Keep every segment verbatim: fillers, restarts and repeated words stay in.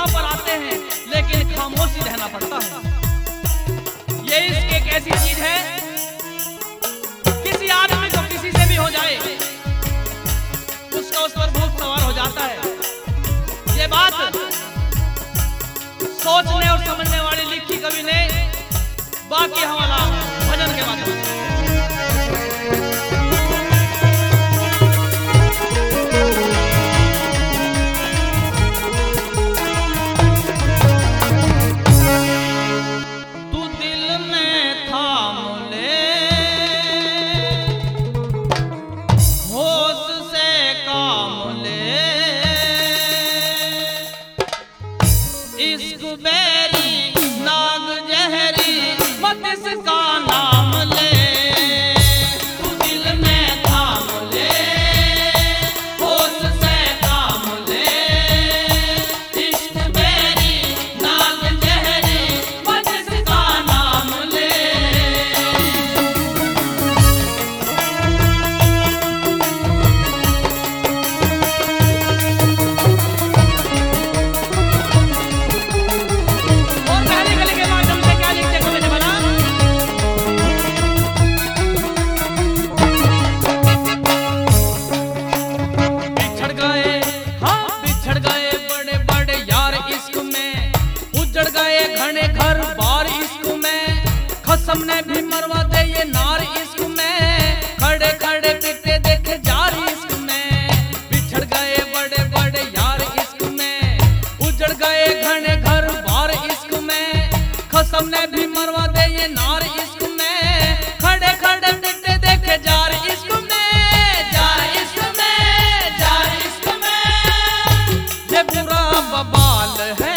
पाँव पर आते हैं, लेकिन खामोशी रहना पड़ता है। ये इश्क एक ऐसी चीज है, किसी आदमी को किसी से भी हो जाए, उसका उस पर भूख सवार हो जाता है। ये बात सोचने और समझने वाली लिखी कवि ने, बाकी हमारा भजन के बाद हमने भी मरवा दे ये नार इश्क में, खड़े खड़े पीते देखे जार इश्क में। बिछड़ गए बड़े बड़े यार इश्क में, उजड़ गए घने घर बार इश्क में। खसम ने भी मरवा दे ये नार इश्क में, खड़े खड़े पीते देखे जार इश्क में, जार इश्क में, जार इश्क में। ये बुरा बबाल है,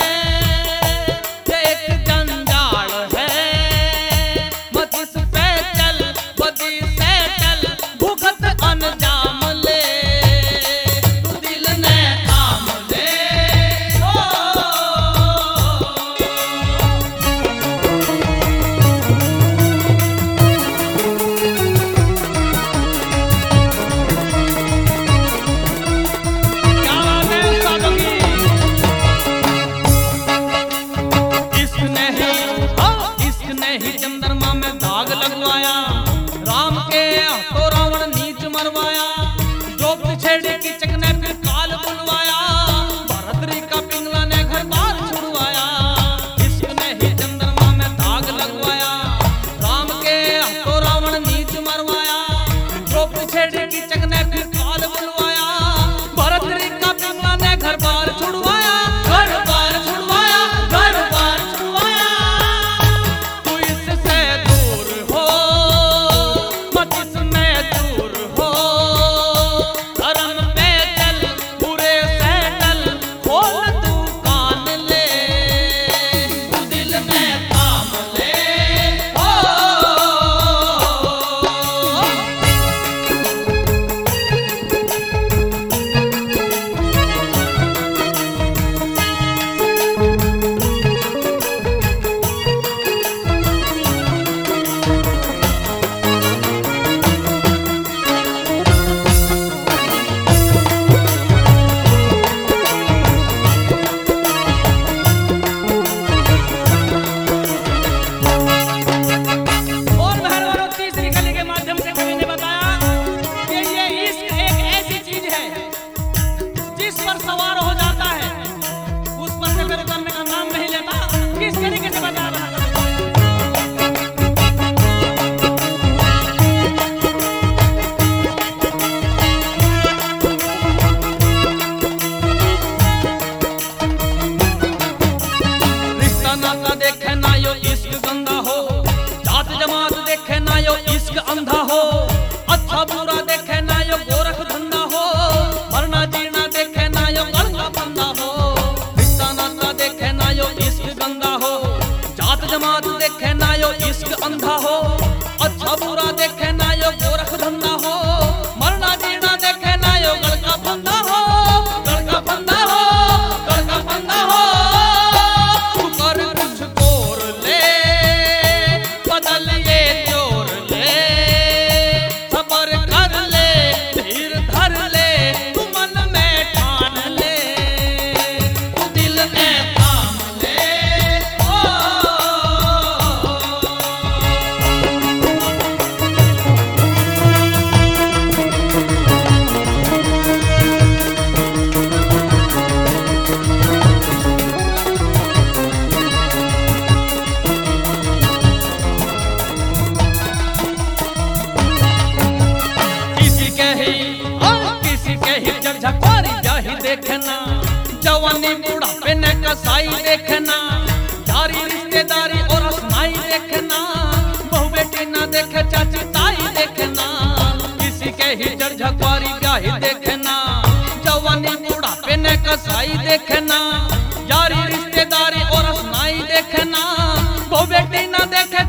झकवारी ब्याही देखना, जवानी बुढ़ापे ने कसाई देखना, यारी रिश्तेदारी और असनाई देखना, बहू बेटी ना देखे चाची ताई देखना, किसी के ही जर झकवारी ब्याही देखना, जवानी बुढ़ापे ने कसाई देखना, यारी रिश्तेदारी और असनाई देखना, बहू बेटी ना देखे